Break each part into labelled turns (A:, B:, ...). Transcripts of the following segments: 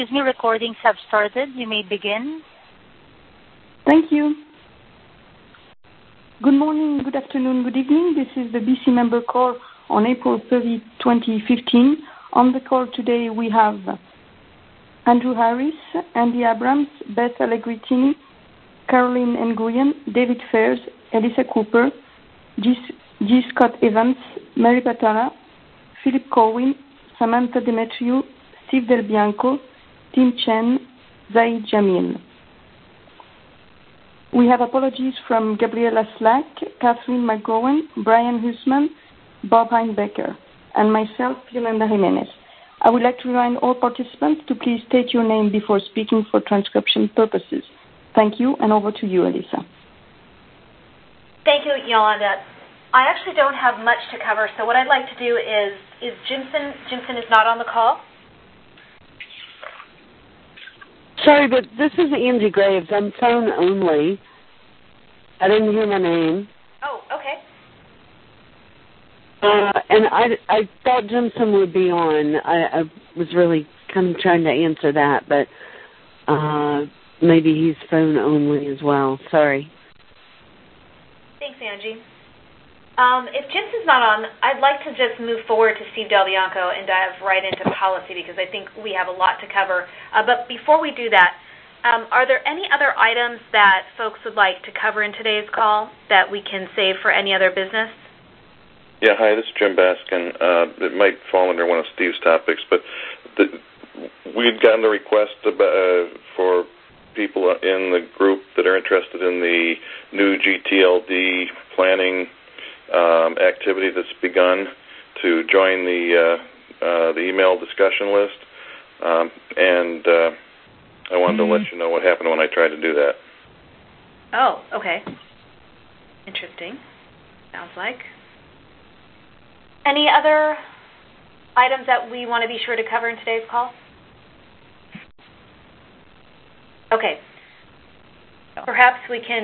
A: Excuse me, recordings have started. You may begin.
B: Thank you. Good morning, good afternoon, good evening. This is the BC member call on April 30, 2015. On the call today we have Andrew Harris, Andy Abrams, Beth Allegritini, Caroline Nguyen, David Fairs, Elissa Cooper, G. Scott Evans, Mary Patara, Philip Corwin, Samantha Demetriou, Steve Del Bianco, Tim Chen, Zaid Jamil. We have apologies from Gabriela Slack, Catherine McGowan, Brian Hussman, Bob Heinbecker, and myself, Yolanda Jimenez. I would like to remind all participants to please state your name before speaking for transcription purposes. Thank you, and over to you, Elissa.
C: Thank you, Yolanda. I actually don't have much to cover, so what I'd like to do is Jimson is not on the call?
D: Sorry, but this is Angie Graves. I'm phone only. I didn't hear my name.
C: Oh, okay.
D: And I thought Jimson would be on. I was really kind of trying to answer that, but maybe he's phone only as well. Sorry.
C: Thanks, Angie. If Jimson's not on, I'd like to just move forward to Steve Del Bianco and dive right into policy because I think we have a lot to cover. But before we do that, are there any other items that folks would like to cover in today's call that we can save for any other business?
E: Yeah, hi, this is Jim Baskin. It might fall under one of Steve's topics, but we'd gotten a request for people in the group that are interested in the new GTLD planning activity that's begun to join the email discussion list, and I wanted to let you know what happened when I tried to do that.
C: Oh, okay. Interesting. Sounds like. Any other items that we want to be sure to cover in today's call? Okay. Perhaps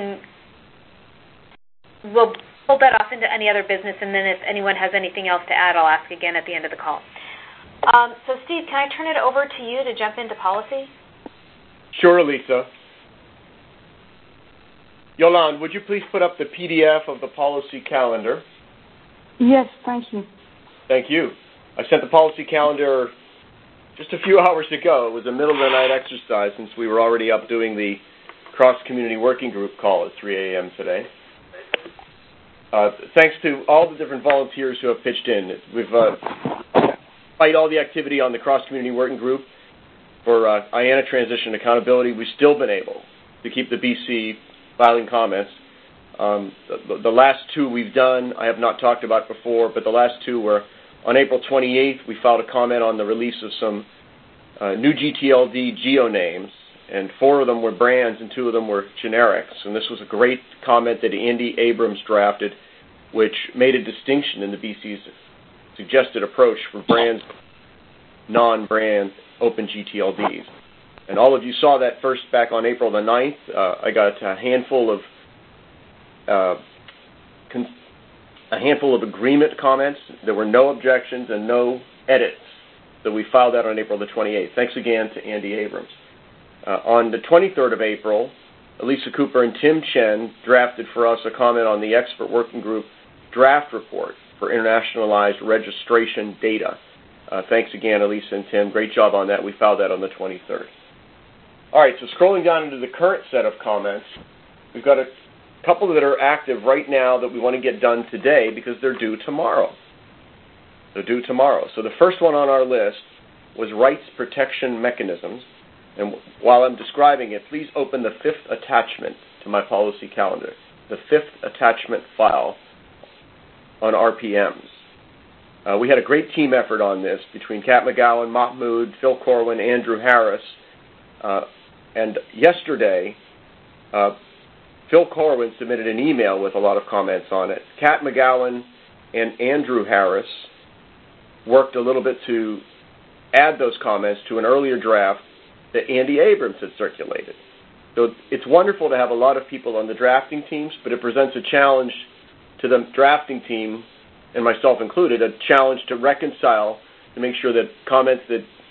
C: we'll pull that off into any other business, and then if anyone has anything else to add, I'll ask again at the end of the call. So, Steve, can I turn it over to you to jump into policy?
F: Sure, Lisa. Yolande, would you please put up the PDF of the policy calendar?
B: Yes, thank you.
F: Thank you. I sent the policy calendar just a few hours ago. It was a middle-of-the-night exercise since we were already up doing the cross-community working group call at 3 a.m. today. Thanks to all the different volunteers who have pitched in. Despite all the activity on the cross-community working group for IANA transition accountability, we've still been able to keep the BC filing comments. The last two we've done, I have not talked about before, but the last two were on April 28th, we filed a comment on the release of some new GTLD geo names, and 4 of them were brands and 2 of them were generics. And this was a great comment that Andy Abrams drafted, which made a distinction in the BC's suggested approach for brands, non-brand open GTLDs. And all of you saw that first back on April the 9th. I got a handful of agreement comments. There were no objections and no edits. So we filed that on April the 28th. Thanks again to Andy Abrams. On the 23rd of April, Elissa Cooper and Tim Chen drafted for us a comment on the expert working group draft report for internationalized registration data. Thanks again, Elissa and Tim. Great job on that. We filed that on the 23rd. All right, so scrolling down into the current set of comments, we've got a couple that are active right now that we want to get done today because they're due tomorrow. They're due tomorrow. So the first one on our list was rights protection mechanisms. And while I'm describing it, please open the 5th attachment to my policy calendar, the 5th attachment file on RPMs. We had a great team effort on this between Kat McGowan, Mahmoud, Phil Corwin, Andrew Harris. And yesterday, Phil Corwin submitted an email with a lot of comments on it. Kat McGowan and Andrew Harris worked a little bit to add those comments to an earlier draft that Andy Abrams had circulated. So it's wonderful to have a lot of people on the drafting teams, but it presents a challenge to the drafting team, and myself included, a challenge to reconcile, to make sure that comments that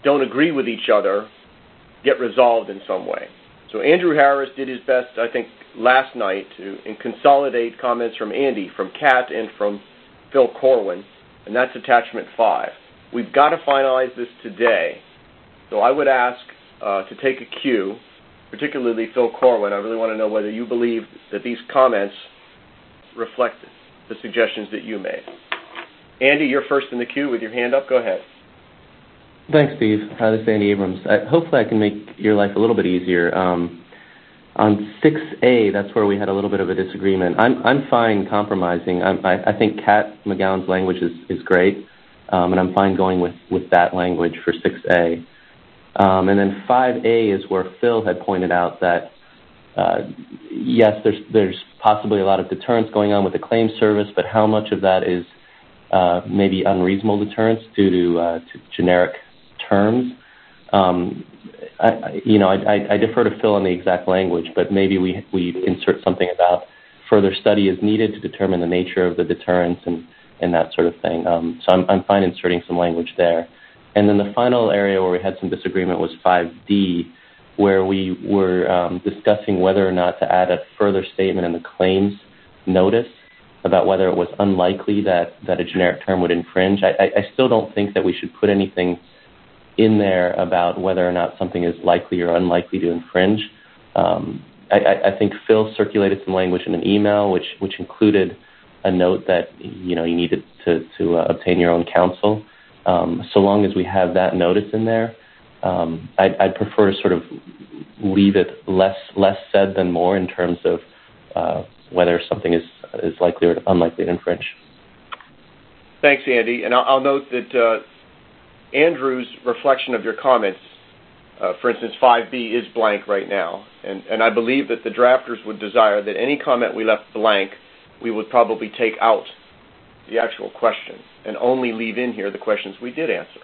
F: don't agree with each other get resolved in some way. So Andrew Harris did his best, I think, last night to consolidate comments from Andy, from Kat, and from Phil Corwin, and that's attachment 5. We've got to finalize this today. So I would ask to take a cue, particularly Phil Corwin. I really want to know whether you believe that these comments reflect the suggestions that you made. Andy, you're first in the queue with your hand up. Go ahead.
G: Thanks, Steve. This is Andy Abrams. Hopefully I can make your life a little bit easier. On 6A, that's where we had a little bit of a disagreement. I'm fine compromising. I think Kat McGowan's language is great, and I'm fine going with that language for 6A. And then 5A is where Phil had pointed out that, yes, there's possibly a lot of deterrence going on with the claims service, but how much of that is maybe unreasonable deterrence due to generic terms? I defer to Phil on the exact language, but maybe we insert something about further study is needed to determine the nature of the deterrence and that sort of thing. So I'm fine inserting some language there. And then the final area where we had some disagreement was 5D, where we were discussing whether or not to add a further statement in the claims notice about whether it was unlikely that a generic term would infringe. I still don't think that we should put anything in there about whether or not something is likely or unlikely to infringe. I think Phil circulated some language in an email which included a note that you needed to obtain your own counsel. So long as we have that notice in there, I'd prefer to sort of leave it less said than more in terms of whether something is likely or unlikely to infringe.
F: Thanks, Andy. And I'll note that Andrew's reflection of your comments, for instance, 5B is blank right now. And I believe that the drafters would desire that any comment we left blank, we would probably take out the actual question and only leave in here the questions we did answer.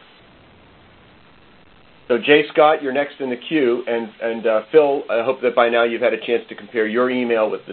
F: So, Jay Scott, you're next in the queue. And Phil, I hope that by now you've had a chance to compare your email with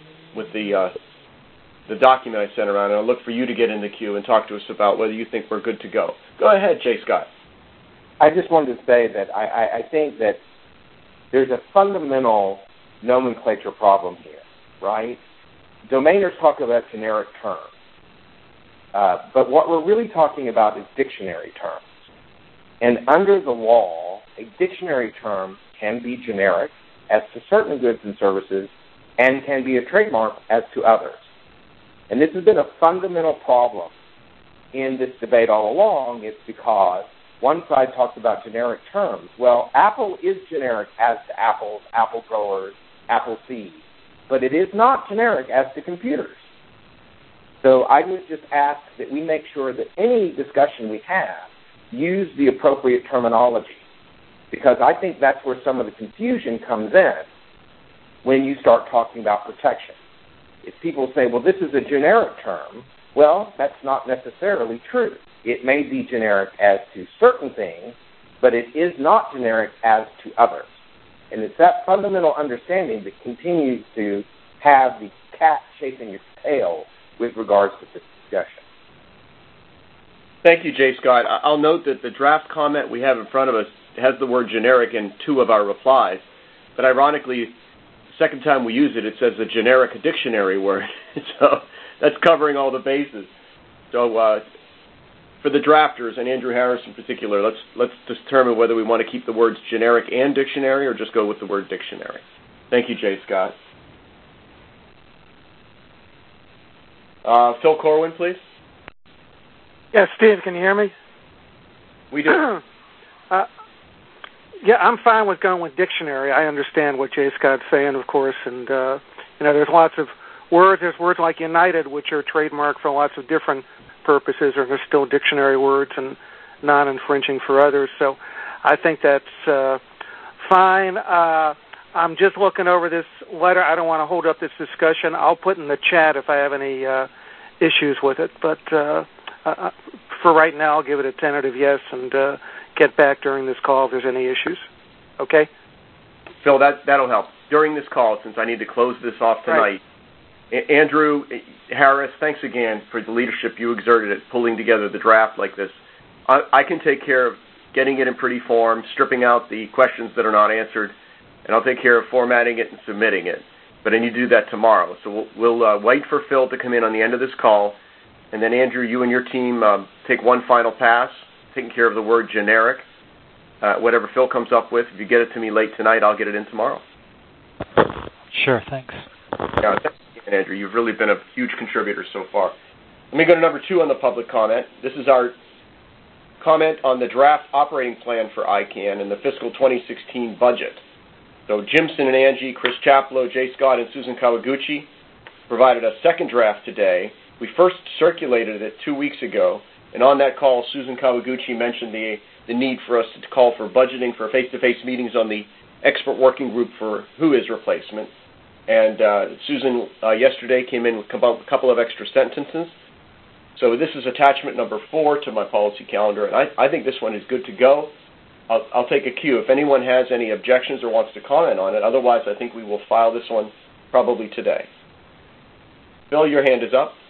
F: the document I sent around, and I'll look for you to get in the queue and talk to us about whether you think we're good to go. Go ahead, Jay Scott.
H: I just wanted to say that I think that there's a fundamental nomenclature problem here, right? Domainers talk about generic terms, but what we're really talking about is dictionary terms. And under the law, a dictionary term can be generic as to certain goods and services and can be a trademark as to others. And this has been a fundamental problem in this debate all along. It's because one side talks about generic terms. Well, Apple is generic as to apples, apple growers, apple seeds, but it is not generic as to computers. So I would just ask that we make sure that any discussion we have use the appropriate terminology, because I think that's where some of the confusion comes in when you start talking about protection. If people say, well, this is a generic term, well, that's not necessarily true. It may be generic as to certain things, but it is not generic as to others. And it's that fundamental understanding that continues to have the cat chasing its tail with regards to this discussion.
F: Thank you, Jay Scott. I'll note that the draft comment we have in front of us has the word generic in 2 of our replies, but ironically, the second time we use it, it says a generic dictionary word. So that's covering all the bases. So for the drafters, and Andrew Harris in particular, let's determine whether we want to keep the words generic and dictionary or just go with the word dictionary. Thank you, Jay Scott. Phil Corwin, please.
I: Yes, Steve, can you hear me?
F: We do.
I: Yeah, I'm fine with going with dictionary. I understand what Jay Scott's saying, of course, and there's lots of words. There's words like United, which are trademarked for lots of different purposes, or there's still dictionary words and non-infringing for others. So I think that's fine. I'm just looking over this letter. I don't want to hold up this discussion. I'll put in the chat if I have any issues with it, but for right now, I'll give it a tentative yes and get back during this call if there's any issues. Okay?
F: Phil, that'll help. During this call, since I need to close this off tonight, right. Andrew Harris, thanks again for the leadership you exerted at pulling together the draft like this. I can take care of getting it in pretty form, stripping out the questions that are not answered, and I'll take care of formatting it and submitting it. But I need to do that tomorrow. So we'll wait for Phil to come in on the end of this call, and then, Andrew, you and your team take one final pass, taking care of the word generic. Whatever Phil comes up with, if you get it to me late tonight, I'll get it in tomorrow.
J: Sure, thanks.
F: Yeah, thanks, Andrew. You've really been a huge contributor so far. Let me go to number 2 on the public comment. This is our comment on the draft operating plan for ICANN and the fiscal 2016 budget. So Jimson and Angie, Chris Chaplow, Jay Scott, and Susan Kawaguchi provided a second draft today. We first circulated it 2 weeks ago, and on that call, Susan Kawaguchi mentioned the need for us to call for budgeting for face-to-face meetings on the expert working group for WHOIS replacement. And Susan yesterday came in with a couple of extra sentences. So this is attachment number 4 to my policy calendar, and I think this one is good to go. I'll take a cue if anyone has any objections or wants to comment on it. Otherwise, I think we will file this one probably today. Bill, your hand is up.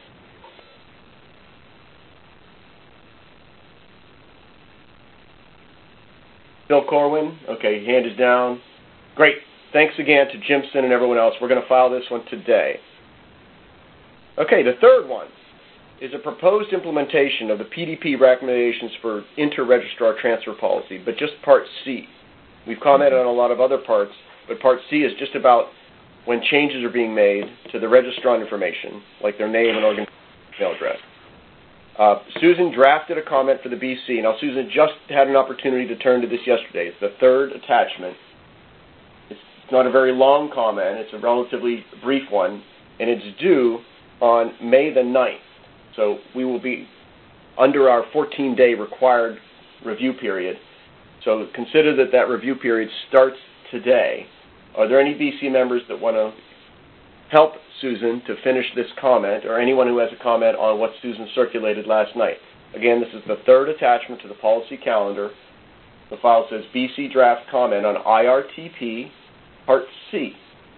F: Bill Corwin, okay, hand is down. Great. Thanks again to Jimson and everyone else. We're going to file this one today. Okay, the third one is a proposed implementation of the PDP recommendations for inter-registrar transfer policy, but just Part C. We've commented on a lot of other parts, but Part C is just about when changes are being made to the registrant information, like their name and organization email address. Susan drafted a comment for the BC. Now, Susan just had an opportunity to turn to this yesterday. It's the third attachment. It's not a very long comment. It's a relatively brief one, and it's due on May the 9th. So we will be under our 14-day required review period. So consider that review period starts today. Are there any BC members that want to help Susan to finish this comment, or anyone who has a comment on what Susan circulated last night? Again, this is the third attachment to the policy calendar. The file says BC draft comment on IRTP Part C.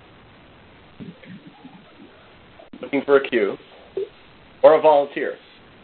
F: Looking for a cue. Or a volunteer.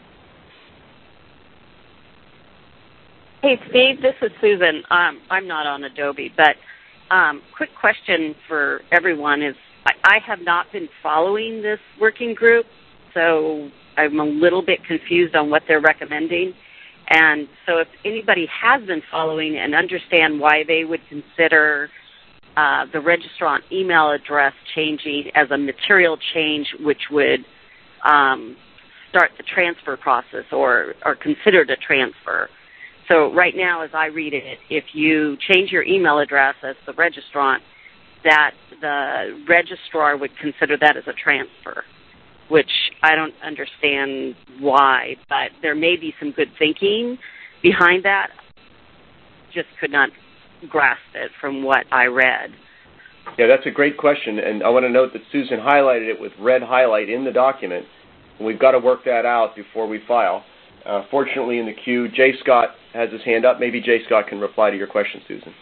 K: Hey, Steve, this is Susan. I'm not on Adobe, but quick question for everyone is I have not been following this working group, so I'm a little bit confused on what they're recommending. And so if anybody has been following and understand why they would consider the registrant email address changing as a material change which would start the transfer process or considered a transfer. So right now, as I read it, if you change your email address as the registrant, that the registrar would consider that as a transfer, which I don't understand why, but there may be some good thinking behind that. Just could not grasp it from what I read.
F: Yeah, that's a great question, and I want to note that Susan highlighted it with red highlight in the document. We've got to work that out before we file. Fortunately, in the queue, Jay Scott has his hand up. Maybe Jay Scott can reply to your question, Susan.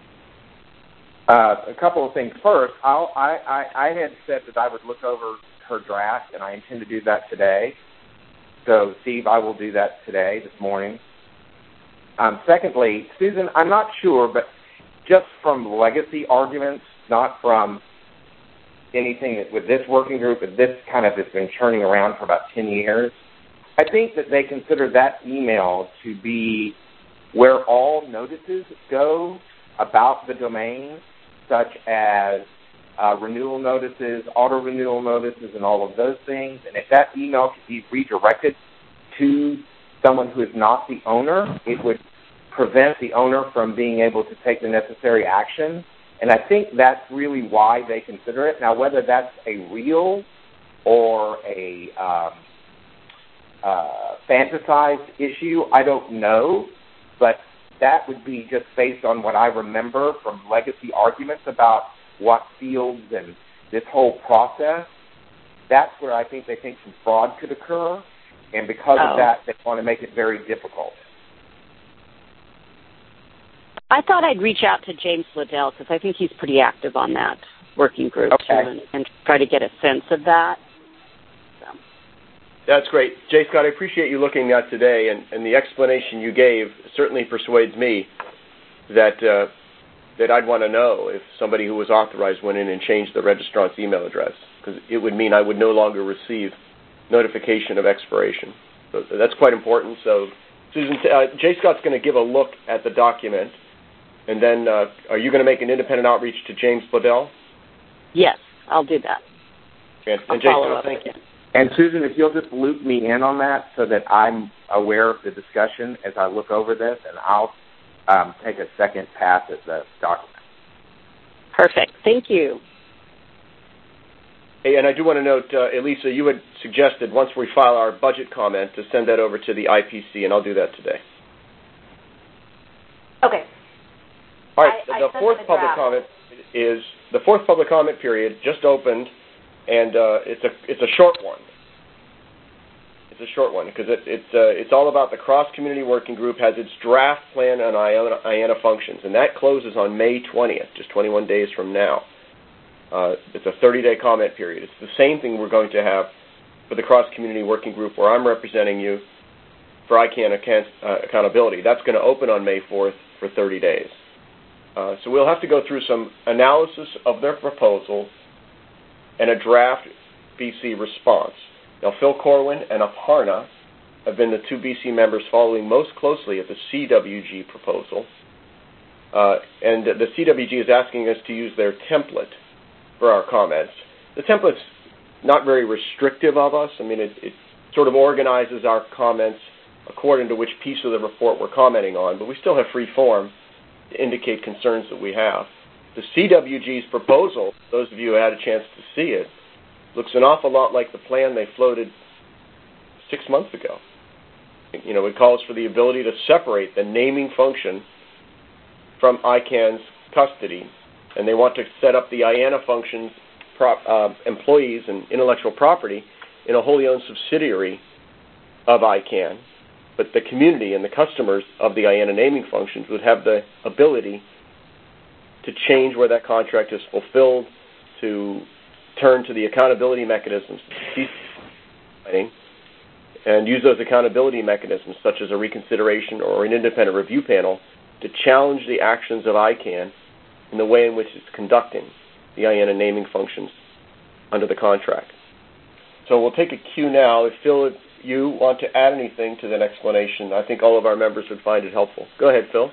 H: A couple of things. First, I had said that I would look over her draft, and I intend to do that today. So, Steve, I will do that today, this morning. Secondly, Susan, I'm not sure, but just from legacy arguments, not from anything with this working group, but this kind of has been churning around for about 10 years. I think that they consider that email to be where all notices go about the domain, such as renewal notices, auto-renewal notices, and all of those things. And if that email could be redirected to someone who is not the owner, it would prevent the owner from being able to take the necessary action. And I think that's really why they consider it. Now, whether that's a real or a fantasized issue, I don't know. But that would be just based on what I remember from legacy arguments about what fields and this whole process. That's where I think they think some fraud could occur. And because of that, they want to make it very difficult.
K: I thought I'd reach out to James Liddell because I think he's pretty active on that working group too, and try to get a sense of that. So.
F: That's great. J. Scott, I appreciate you looking at today, and the explanation you gave certainly persuades me that I'd want to know if somebody who was authorized went in and changed the registrant's email address, because it would mean I would no longer receive notification of expiration. So that's quite important. So, Susan, J. Scott's going to give a look at the document, and then are you going to make an independent outreach to James Bledel?
K: Yes, I'll do that.
F: And J. Scott, thank you.
H: And Susan, if you'll just loop me in on that so that I'm aware of the discussion as I look over this, and I'll take a second pass at the document.
K: Perfect. Thank you.
F: Hey, and I do want to note, Elisa, you had suggested once we file our budget comment to send that over to the IPC, and I'll do that today.
C: Okay.
F: All right. The fourth public comment period just opened, and it's a short one. It's a short one because it's all about the cross-community working group has its draft plan on IANA functions, and that closes on May 20th, just 21 days from now. It's a 30-day comment period. It's the same thing we're going to have for the cross-community working group where I'm representing you for ICANN accountability. That's going to open on May 4th for 30 days. So we'll have to go through some analysis of their proposal and a draft BC response. Now, Phil Corwin and Aparna have been the two BC members following most closely at the CWG proposal. And the CWG is asking us to use their template for our comments. The template's not very restrictive of us. I mean, it sort of organizes our comments according to which piece of the report we're commenting on, but we still have free form to indicate concerns that we have. The CWG's proposal, those of you who had a chance to see it, looks an awful lot like the plan they floated 6 months ago. You know, it calls for the ability to separate the naming function from ICANN's custody, and they want to set up the IANA functions, employees, and intellectual property in a wholly owned subsidiary of ICANN. But the community and the customers of the IANA naming functions would have the ability to change where that contract is fulfilled, to turn to the accountability mechanisms, and use those accountability mechanisms, such as a reconsideration or an independent review panel, to challenge the actions of ICANN in the way in which it's conducting the IANA naming functions under the contract. So we'll take a cue now. If Phil, you want to add anything to that explanation, I think all of our members would find it helpful. Go ahead, Phil.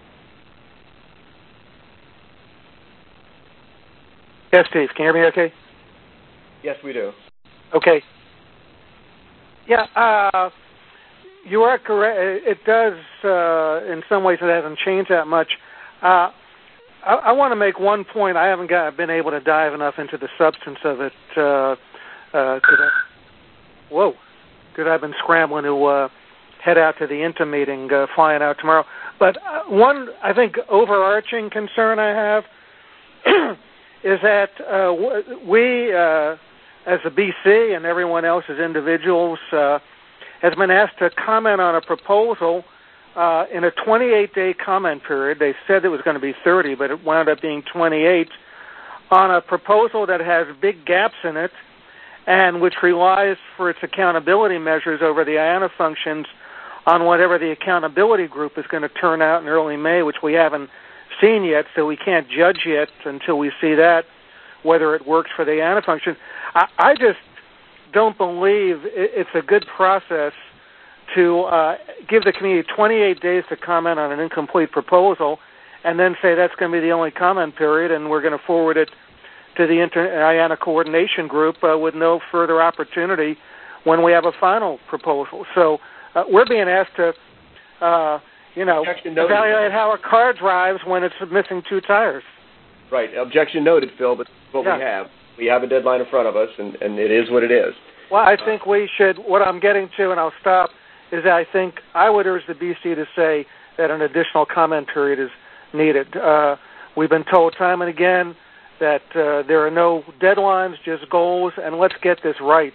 I: Yes, Steve. Can you hear me okay?
F: Yes, we do.
I: Okay. Yeah, you are correct. It does, in some ways, it hasn't changed that much. I want to make one point. I haven't been able to dive enough into the substance of it because I've been scrambling to head out to the INTA meeting, flying out tomorrow. But one, I think, overarching concern I have is that we, as the BC and everyone else as individuals, has been asked to comment on a proposal in a 28-day comment period. They said it was going to be 30, but it wound up being 28, on a proposal that has big gaps in it and which relies for its accountability measures over the IANA functions on whatever the accountability group is going to turn out in early May, which we haven't seen yet, so we can't judge yet until we see that, whether it works for the IANA function. I just don't believe it's a good process to give the community 28 days to comment on an incomplete proposal and then say that's going to be the only comment period and we're going to forward it to the IANA coordination group with no further opportunity when we have a final proposal. So we're being asked to, evaluate how a car drives when it's missing two tires.
F: Right. Objection noted, Phil, but what we have. We have a deadline in front of us, and it is what it is.
I: Well, I think we should, what I'm getting to, and I'll stop, is I think I would urge the BC to say that an additional comment period is needed. We've been told time and again that there are no deadlines, just goals, and let's get this right.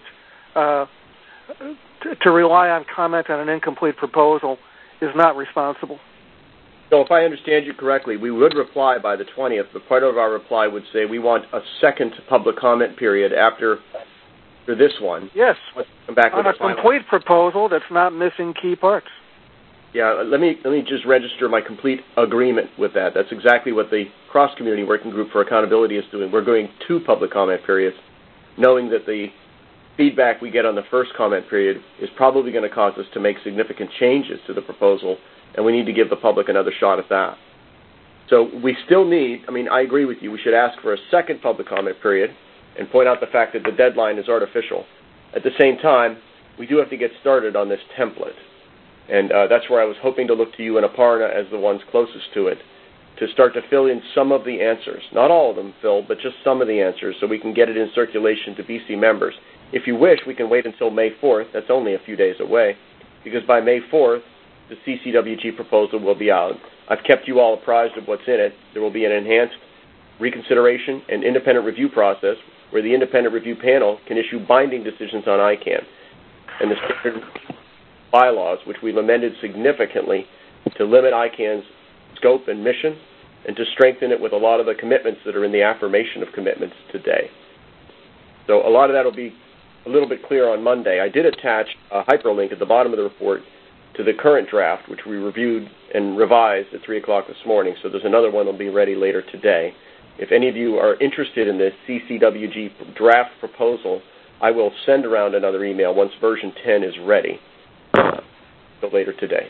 I: To rely on comment on an incomplete proposal is not responsible.
F: So if I understand you correctly, we would reply by the 20th, but part of our reply would say we want a second public comment period after for this one.
I: Yes.
F: Let's come back
I: on
F: with
I: a complete proposal that's not missing key parts.
F: Yeah, let me just register my complete agreement with that. That's exactly what the Cross-Community Working Group for Accountability is doing. We're going 2 public comment periods, knowing that the feedback we get on the first comment period is probably going to cause us to make significant changes to the proposal, and we need to give the public another shot at that. So we still need, I agree with you, we should ask for a second public comment period and point out the fact that the deadline is artificial. At the same time, we do have to get started on this template. And that's where I was hoping to look to you and Aparna as the ones closest to it to start to fill in some of the answers. Not all of them, Phil, but just some of the answers so we can get it in circulation to BC members. If you wish, we can wait until May 4th. That's only a few days away, because by May 4th, the CCWG proposal will be out. I've kept you all apprised of what's in it. There will be an enhanced reconsideration and independent review process where the independent review panel can issue binding decisions on ICANN. And the standard bylaws, which we've amended significantly to limit ICANN's scope and mission and to strengthen it with a lot of the commitments that are in the affirmation of commitments today. So a lot of that will be a little bit clear on Monday. I did attach a hyperlink at the bottom of the report to the current draft, which we reviewed and revised at 3 o'clock this morning. So there's another one that will be ready later today. If any of you are interested in this CCWG draft proposal, I will send around another email once version 10 is ready. Later today.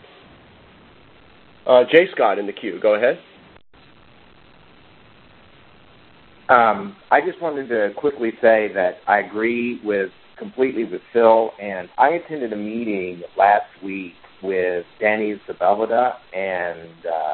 F: J. Scott in the queue. Go ahead.
H: I just wanted to quickly say that I agree completely with Phil, and I attended a meeting last week with Danny Sepulveda and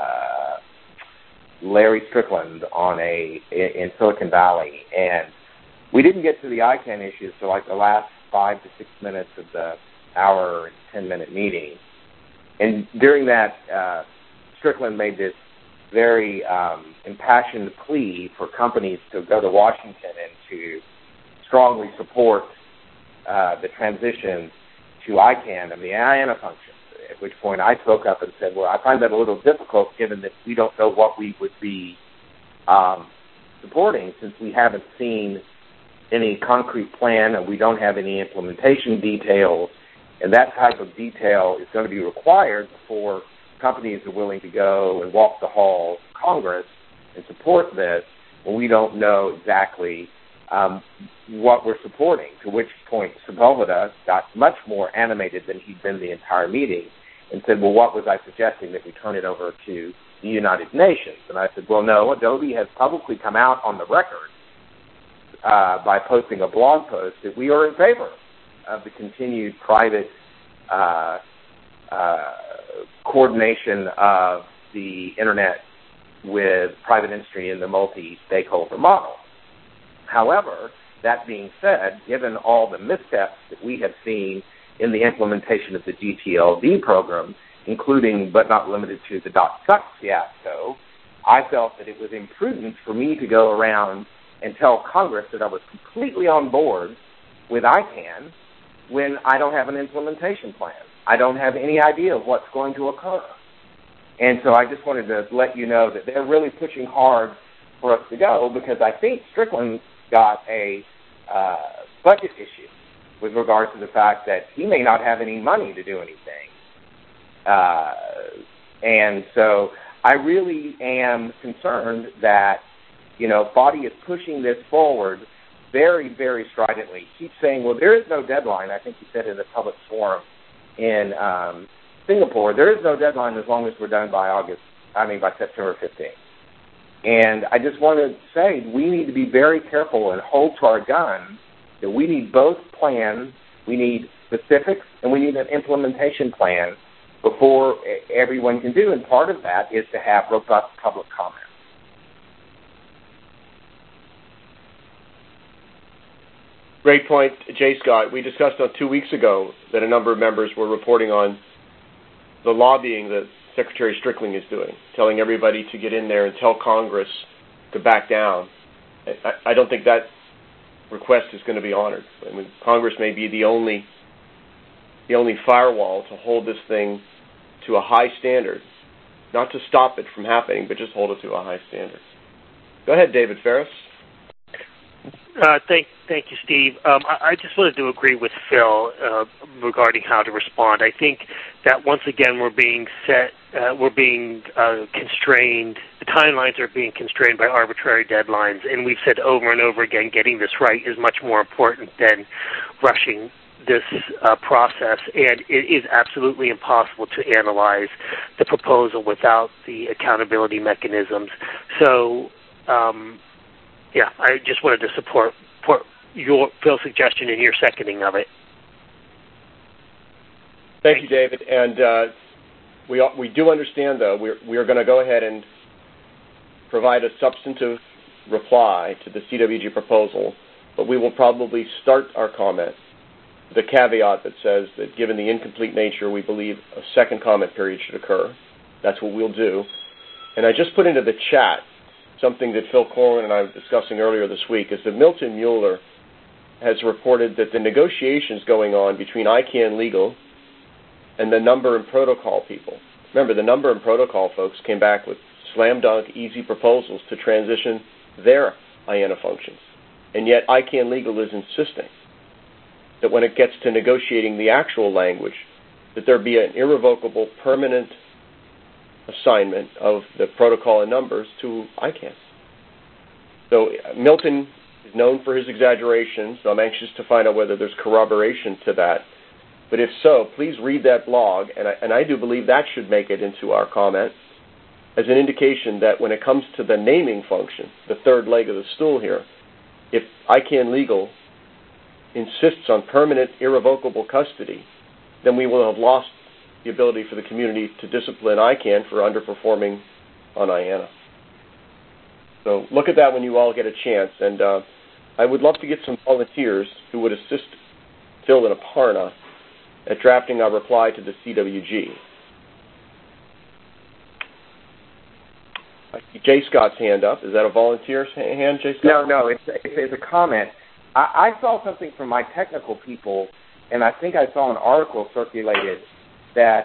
H: Larry Strickland in Silicon Valley, and we didn't get to the ICANN issues until like the last 5 to 6 minutes of the hour and 10-minute meeting. And during that, Strickland made this very impassioned plea for companies to go to Washington and to strongly support the transition to ICANN and the IANA functions, at which point I spoke up and said, well, I find that a little difficult given that we don't know what we would be supporting since we haven't seen any concrete plan and we don't have any implementation details. And that type of detail is going to be required before companies are willing to go and walk the halls of Congress and support this when we don't know exactly what we're supporting, to which point Sepulveda got much more animated than he'd been the entire meeting and said, well, what was I suggesting, that we turn it over to the United Nations? And I said, well, no, Adobe has publicly come out on the record by posting a blog post that we are in favor of the continued private coordination of the Internet with private industry in the multi-stakeholder model. However, that being said, given all the missteps that we have seen in the implementation of the GTLD program, including but not limited to the .suck fiasco, I felt that it was imprudent for me to go around and tell Congress that I was completely on board with ICANN when I don't have an implementation plan. I don't have any idea of what's going to occur. And so I just wanted to let you know that they're really pushing hard for us to go, because I think Strickland got a budget issue with regards to the fact that he may not have any money to do anything. And so I really am concerned that, FADI is pushing this forward very, very stridently. He keeps saying, well, there is no deadline. I think he said in the public forum in Singapore, there is no deadline as long as we're done by September 15th. And I just want to say we need to be very careful and hold to our guns that we need both plans, we need specifics, and we need an implementation plan before everyone can do. And part of that is to have robust public comment.
F: Great point, J. Scott. We discussed 2 weeks ago that a number of members were reporting on the lobbying that Secretary Strickland is doing, telling everybody to get in there and tell Congress to back down. I don't think that request is going to be honored. Congress may be the only firewall to hold this thing to a high standard, not to stop it from happening, but just hold it to a high standard. Go ahead, David Ferris.
L: Thank you, Steve. I just wanted to agree with Phil regarding how to respond. I think that once again we're being constrained. The timelines are being constrained by arbitrary deadlines, and we've said over and over again, getting this right is much more important than rushing this process, and it is absolutely impossible to analyze the proposal without the accountability mechanisms. So, I just wanted to support Phil's suggestion and your seconding of it.
F: Thank you, David. And we do understand, though, we are going to go ahead and provide a substantive reply to the CWG proposal, but we will probably start our comment with a caveat that says that given the incomplete nature, we believe a second comment period should occur. That's what we'll do. And I just put into the chat something that Phil Corwin and I were discussing earlier this week, is that Milton Mueller has reported that the negotiations going on between ICANN Legal and the number and protocol people. Remember, the number and protocol folks came back with slam-dunk, easy proposals to transition their IANA functions. And yet ICANN Legal is insisting that when it gets to negotiating the actual language, that there be an irrevocable, permanent assignment of the protocol and numbers to ICANN. So Milton is known for his exaggerations, so I'm anxious to find out whether there's corroboration to that. But if so, please read that blog, and I do believe that should make it into our comment as an indication that when it comes to the naming function, the third leg of the stool here, if ICANN Legal insists on permanent, irrevocable custody, then we will have lost the ability for the community to discipline ICANN for underperforming on IANA. So look at that when you all get a chance, and I would love to get some volunteers who would assist Phil and Aparna at drafting our reply to the CWG. I see J. Scott's hand up. Is that a volunteer's hand, J. Scott?
H: No, it's a comment. I saw something from my technical people, and I think I saw an article circulated that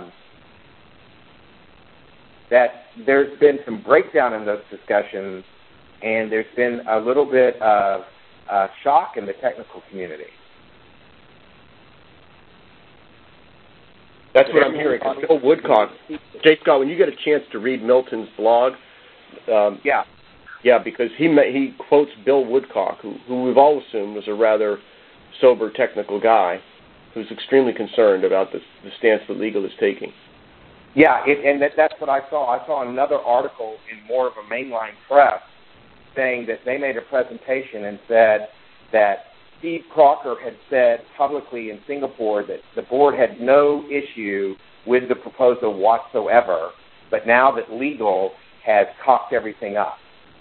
H: there's been some breakdown in those discussions, and there's been a little bit of shock in the technical community.
F: That's what I'm hearing. Bill Woodcock. J. Scott, when you get a chance to read Milton's blog, yeah, because he quotes Bill Woodcock, who we've all assumed was a rather sober technical guy, who's extremely concerned about the stance that legal is taking.
H: Yeah, that's what I saw. I saw another article in more of a mainline press saying that they made a presentation and said that Steve Crocker had said publicly in Singapore that the board had no issue with the proposal whatsoever, but now that legal has cocked everything up.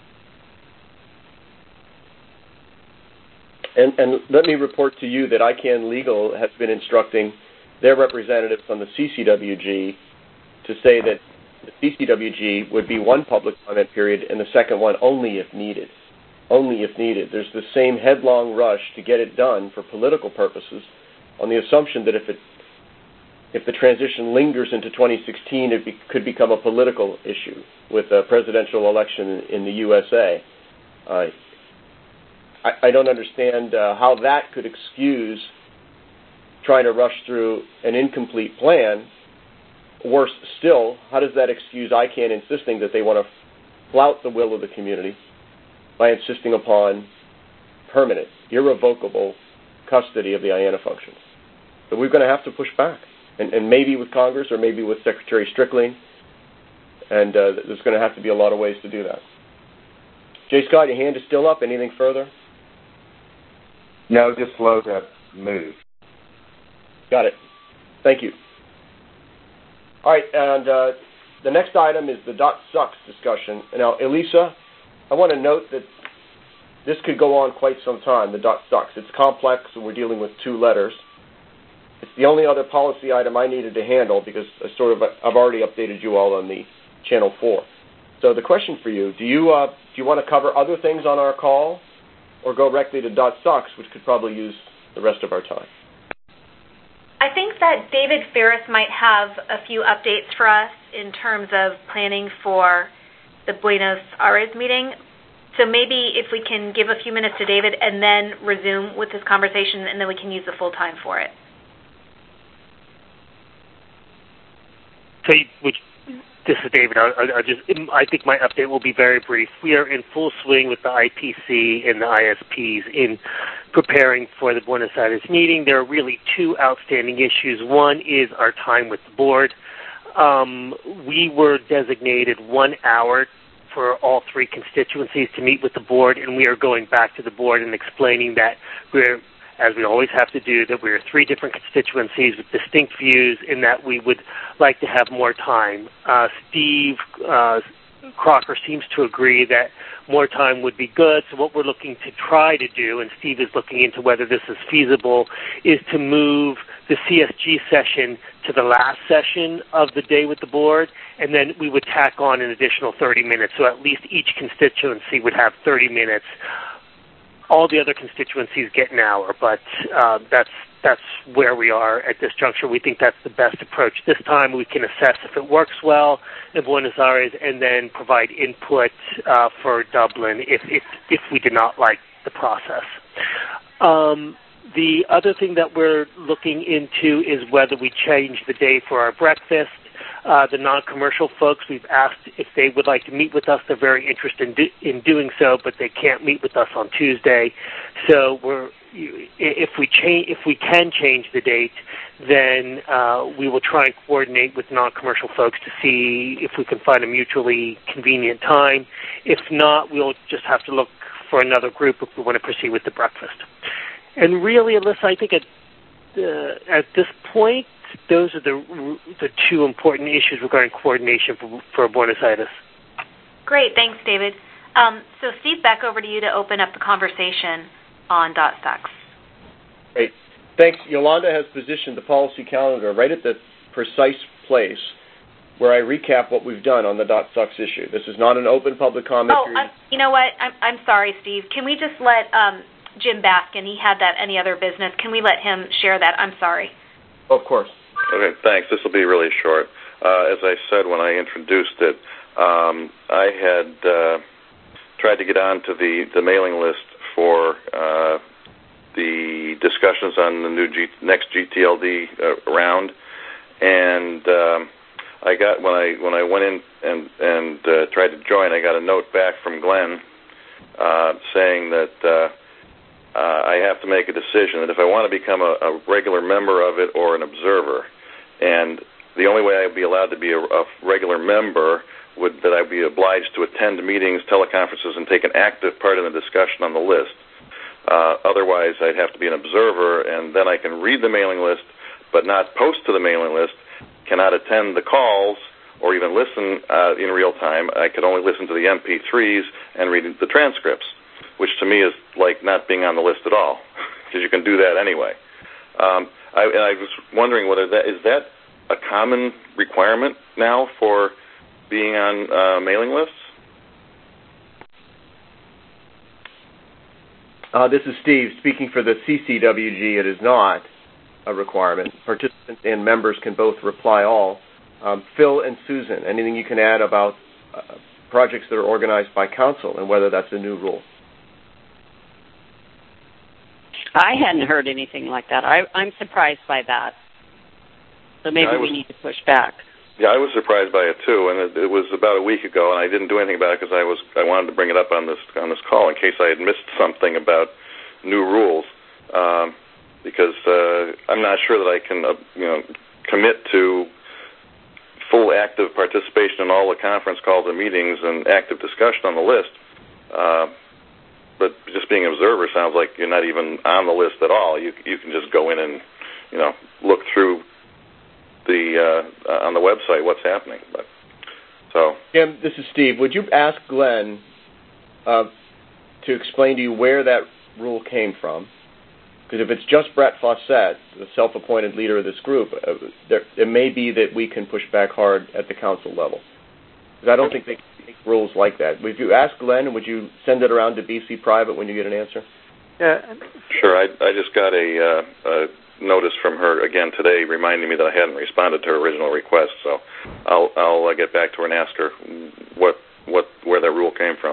F: And let me report to you that ICANN Legal has been instructing their representatives on the CCWG to say that the CCWG would be one public comment period and the second one only if needed. Only if needed. There's the same headlong rush to get it done for political purposes on the assumption that if the transition lingers into 2016, it could become a political issue with a presidential election in the USA. I don't understand how that could excuse trying to rush through an incomplete plan. Worse still, how does that excuse ICANN insisting that they want to flout the will of the community by insisting upon permanent, irrevocable custody of the IANA functions? So we're going to have to push back, and maybe with Congress or maybe with Secretary Strickling, and there's going to have to be a lot of ways to do that. J. Scott, your hand is still up. Anything further?
H: No, just slow to move.
F: Got it. Thank you. All right, and the next item is the .sucks discussion. Now, Elisa, I want to note that this could go on quite some time, the .sucks. It's complex, and we're dealing with two letters. It's the only other policy item I needed to handle because I've already updated you all on the Channel 4. So the question for you, do you want to cover other things on our call or go directly to .sucks, which could probably use the rest of our time?
C: I think that David Ferris might have a few updates for us in terms of planning for the Buenos Aires meeting. So maybe if we can give a few minutes to David and then resume with this conversation, and then we can use the full time for it.
L: So, this is David. I think my update will be very brief. We are in full swing with the IPC and the ISPs in preparing for the Buenos Aires meeting. There are really two outstanding issues. One is our time with the board. We were designated 1 hour for all three constituencies to meet with the board, and we are going back to the board and explaining that we're, as we always have to do, that we're three different constituencies with distinct views and that we would like to have more time. Steve Crocker seems to agree that more time would be good, so what we're looking to try to do, and Steve is looking into whether this is feasible, is to move the CSG session to the last session of the day with the board, and then we would tack on an additional 30 minutes, so at least each constituency would have 30 minutes. All the other constituencies get an hour, but that's where we are at this juncture. We think that's the best approach. This time we can assess if it works well in Buenos Aires and then provide input for Dublin if we do not like the process. The other thing that we're looking into is whether we change the day for our breakfast. The non-commercial folks, we've asked if they would like to meet with us. They're very interested in doing so, but they can't meet with us on Tuesday. So if we can change the date, then we will try and coordinate with non-commercial folks to see if we can find a mutually convenient time. If not, we'll just have to look for another group if we want to proceed with the breakfast. And really, Alyssa, I think at this point, those are the two important issues regarding coordination for Buenos Aires.
C: Great. Thanks, David. So, Steve, back over to you to open up the conversation on DotStax.
F: Great. Thanks. Yolanda has positioned the policy calendar right at the precise place where I recap what we've done on the DotStax issue. This is not an open public comment period.
C: You know what? I'm sorry, Steve. Can we just let Jim Baskin, he had that any other business, can we let him share that? I'm sorry.
F: Of course.
E: Okay, thanks. This will be really short. As I said when I introduced it, I had tried to get onto the mailing list for the discussions on the new next GTLD round, and I got when I went in and tried to join, I got a note back from Glenn saying that I have to make a decision that if I want to become a regular member of it or an observer, and the only way I'd be allowed to be a regular member would that I'd be obliged to attend meetings, teleconferences, and take an active part in the discussion on the list. Otherwise, I'd have to be an observer, and then I can read the mailing list, but not post to the mailing list, cannot attend the calls, or even listen in real time. I could only listen to the MP3s and read the transcripts, which to me is like not being on the list at all, because you can do that anyway. I was wondering whether is that a common requirement now for being on mailing lists?
F: This is Steve. Speaking for the CCWG, it is not a requirement. Participants and members can both reply all. Phil and Susan, anything you can add about projects that are organized by council and whether that's a new rule?
K: I hadn't heard anything like that. I'm surprised by that. So maybe we need to push back.
E: Yeah, I was surprised by it too, and it was about a week ago, and I didn't do anything about it because I wanted to bring it up on this call in case I had missed something about new rules, because I'm not sure that I can commit to full active participation in all the conference calls and meetings and active discussion on the list. But just being an observer sounds like you're not even on the list at all. You can just go in and look through on the website what's happening.
F: Jim, this is Steve. Would you ask Glenn to explain to you where that rule came from? Because if it's just Brett Fawcett, the self-appointed leader of this group, it may be that we can push back hard at the council level. Because I don't think they make rules like that. Would you ask Glenn, and would you send it around to BC Private when you get an answer?
I: Yeah.
E: Sure. I just got a notice from her again today reminding me that I hadn't responded to her original request, so I'll get back to her and ask her where that rule came from.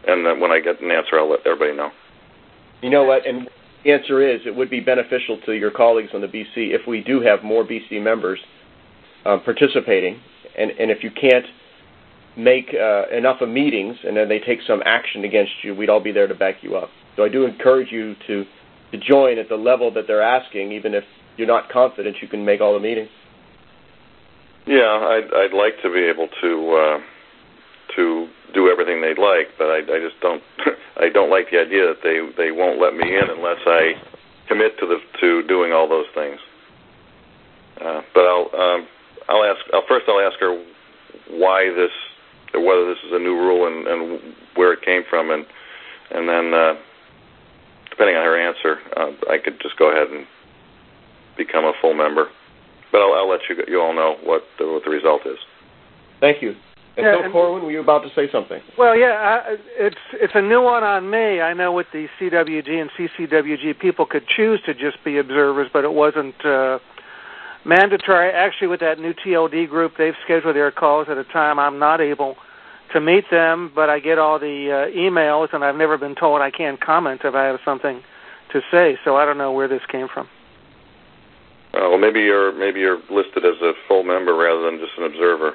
E: And then when I get an answer, I'll let everybody know.
F: You know what? And the answer is it would be beneficial to your colleagues on the BC if we do have more BC members participating. And if you can't make enough of meetings and then they take some action against you, we'd all be there to back you up. So I do encourage you to join at the level that they're asking, even if you're not confident you can make all the meetings.
E: Yeah, I'd like to be able to do everything they'd like, but I just don't. I don't like the idea that they won't let me in unless I commit to doing all those things. But I'll ask her why this, or whether this is a new rule and where it came from, and then depending on her answer, I could just go ahead and become a full member. But I'll let you all know what the result is.
F: Thank you. And Phil Corwin, were you about to say something?
I: Well, yeah, it's a new one on me. I know with the CWG and CCWG, people could choose to just be observers, but it wasn't mandatory. Actually, with that new TLD group, they've scheduled their calls at a time I'm not able to meet them, but I get all the emails, and I've never been told I can't comment if I have something to say, so I don't know where this came from.
E: Well, maybe you're listed as a full member rather than just an observer,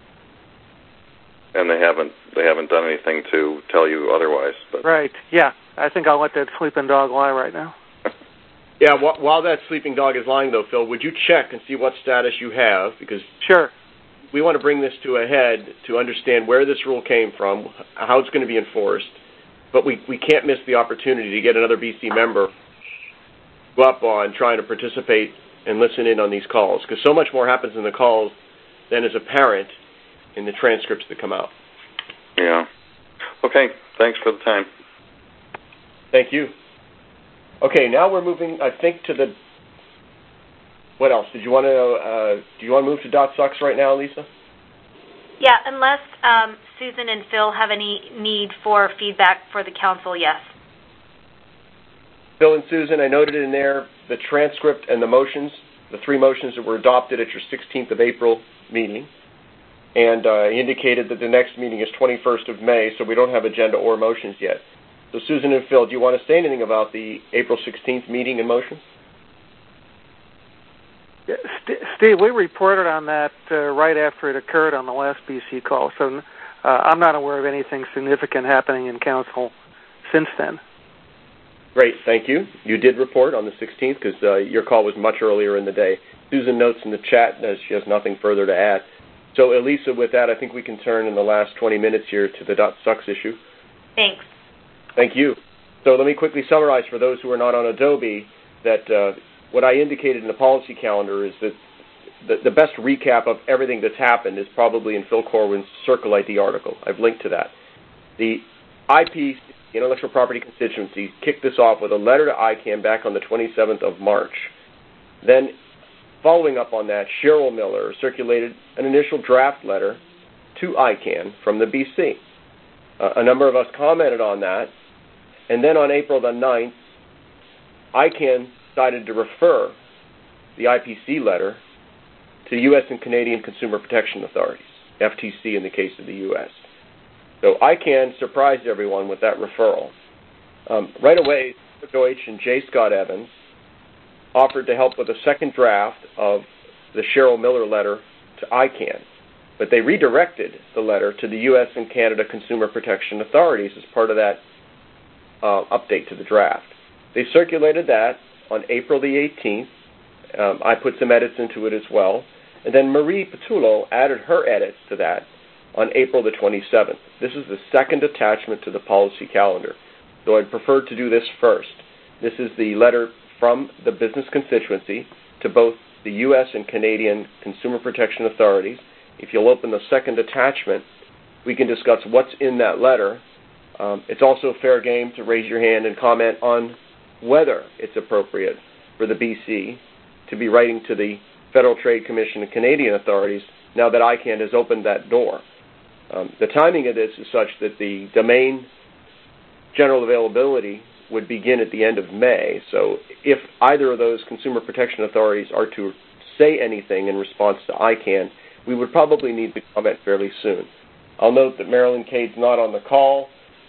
E: and they haven't done anything to tell you otherwise. But.
I: Right. Yeah. I think I'll let that sleeping dog lie right now.
F: Yeah. While that sleeping dog is lying, though, Phil, would you check and see what status you have? Because
I: sure.
F: We want to bring this to a head to understand where this rule came from, how it's going to be enforced, but we can't miss the opportunity to get another BC member go up on trying to participate and listen in on these calls, because so much more happens in the calls than is apparent in the transcripts that come out.
E: Yeah. Okay. Thanks for the time.
F: Thank you. Okay, now we're moving, I think, to the... What else? Do you want to move to .sucks right now, Lisa?
C: Yeah, unless Susan and Phil have any need for feedback for the council, yes.
F: Phil and Susan, I noted in there the transcript and the motions, the 3 motions that were adopted at your 16th of April meeting. And indicated that the next meeting is 21st of May, so we don't have agenda or motions yet. So Susan and Phil, do you want to say anything about the April 16th meeting and motion?
I: Yeah, Steve, we reported on that right after it occurred on the last BC call, so I'm not aware of anything significant happening in council since then.
F: Great, thank you. You did report on the 16th because your call was much earlier in the day. Susan notes in the chat that she has nothing further to add. So, Elisa, with that, I think we can turn in the last 20 minutes here to the .sucks issue.
C: Thanks.
F: Thank you. So let me quickly summarize for those who are not on Adobe that what I indicated in the policy calendar is that the best recap of everything that's happened is probably in Phil Corwin's Circle ID article. I've linked to that. The IP, Intellectual Property Constituency, kicked this off with a letter to ICANN back on the 27th of March. Then, following up on that, Cheryl Miller circulated an initial draft letter to ICANN from the BC. A number of us commented on that, and then on April the 9th, ICANN decided to refer the IPC letter to U.S. and Canadian Consumer Protection Authorities, FTC in the case of the U.S. So ICANN surprised everyone with that referral. Right away, Deutsch and J. Scott Evans offered to help with a second draft of the Cheryl Miller letter to ICANN, but they redirected the letter to the U.S. and Canada Consumer Protection Authorities as part of that update to the draft. They circulated that on April the 18th. I put some edits into it as well. And then Marie Petullo added her edits to that on April the 27th. This is the second attachment to the policy calendar, so I'd prefer to do this first. This is the letter from the business constituency to both the U.S. and Canadian Consumer Protection Authorities. If you'll open the second attachment, we can discuss what's in that letter. It's also fair game to raise your hand and comment on whether it's appropriate for the BC to be writing to the Federal Trade Commission and Canadian authorities now that ICANN has opened that door. The timing of this is such that the domain general availability would begin at the end of May. So if either of those consumer protection authorities are to say anything in response to ICANN, we would probably need to comment fairly soon. I'll note that Marilyn Cade's not on the call,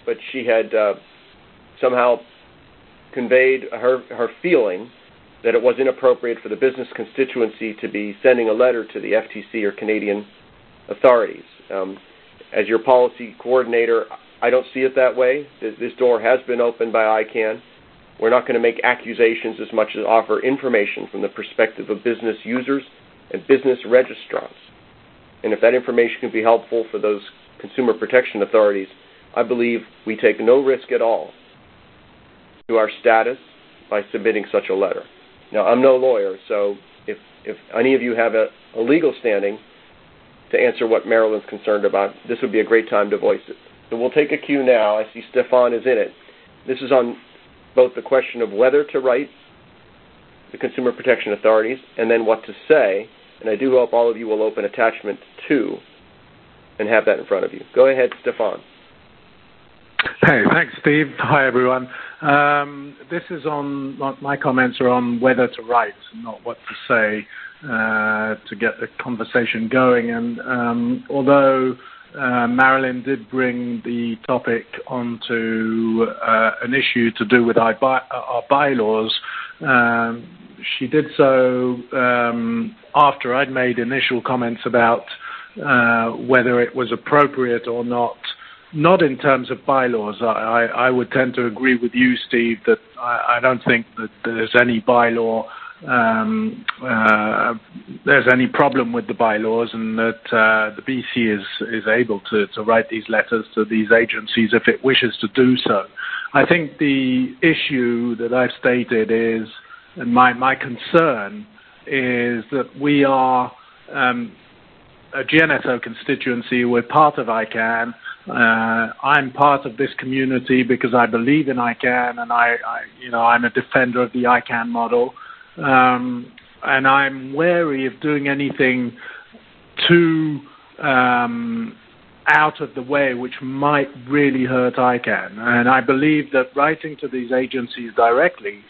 F: but she had somehow conveyed her feeling that it was inappropriate for the business constituency to be sending a letter to the FTC or Canadian authorities. As your policy coordinator, I don't see it that way. This door has been opened by ICANN. We're not going to make accusations as much as offer information from the perspective of business users and business registrants. And if that information can be helpful for those consumer protection authorities, I believe we take no risk at all to our status by submitting such a letter. Now, I'm no lawyer, so if any of you have a legal standing to answer what Marilyn's concerned about, this would be a great time to voice it. So we'll take a cue now. I see Stefan is in it. This is on both the question of whether to write the consumer protection authorities and then what to say, and I do hope all of you will open attachment 2 and have that in front of you. Go ahead, Stefan.
M: Hey, thanks, Steve. Hi, everyone. This is on, my comments are on whether to write, not what to say, to get the conversation going. And although Marilyn did bring the topic onto an issue to do with our bylaws, she did so after I'd made initial comments about whether it was appropriate or not in terms of bylaws. I would tend to agree with you, Steve, that I don't think that there's any bylaw, there's any problem with the bylaws, and that the BC is able to write these letters to these agencies if it wishes to do so. I think the issue that I've stated is, and my concern is that we are a GNSO constituency. We're part of ICANN. I'm part of this community because I believe in ICANN, and I'm a defender of the ICANN model. And I'm wary of doing anything too out of the way, which might really hurt ICANN. And I believe that writing to these agencies directly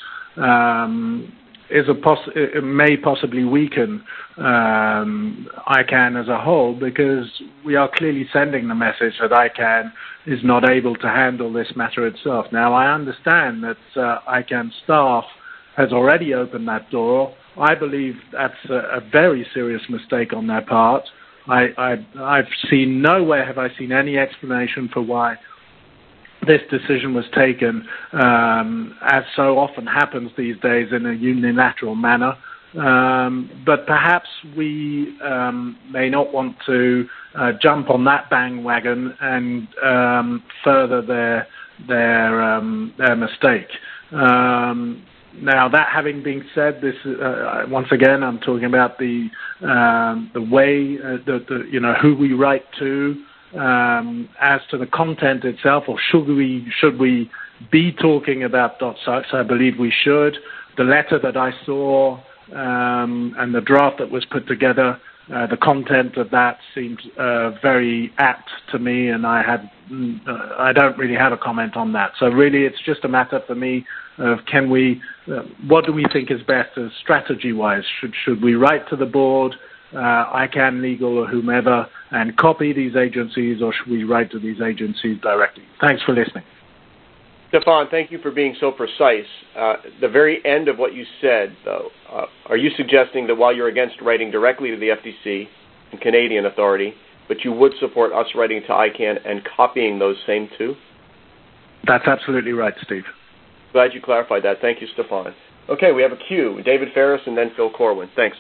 M: it may possibly weaken ICANN as a whole, because we are clearly sending the message that ICANN is not able to handle this matter itself. Now, I understand that ICANN staff has already opened that door. I believe that's a very serious mistake on their part. I've seen nowhere have I seen any explanation for why this decision was taken, as so often happens these days, in a unilateral manner. But perhaps we may not want to jump on that bandwagon and further their mistake. Now, that having been said, this once again, I'm talking about the way who we write to. As to the content itself, or should we be talking about .sucks? I believe we should. The letter that I saw and the draft that was put together, the content of that seemed very apt to me, and I don't really have a comment on that. So really, it's just a matter for me of what do we think is best as strategy-wise? Should we write to the board, ICANN Legal or whomever, and copy these agencies, or should we write to these agencies directly? Thanks for listening.
F: Stefan, thank you for being so precise. The very end of what you said, though, are you suggesting that while you're against writing directly to the FTC and Canadian authority, but you would support us writing to ICANN and copying those same two?
M: That's absolutely right, Steve.
F: Glad you clarified that. Thank you, Stefan. Okay, we have a queue. David Ferris and then Phil Corwin. Thanks.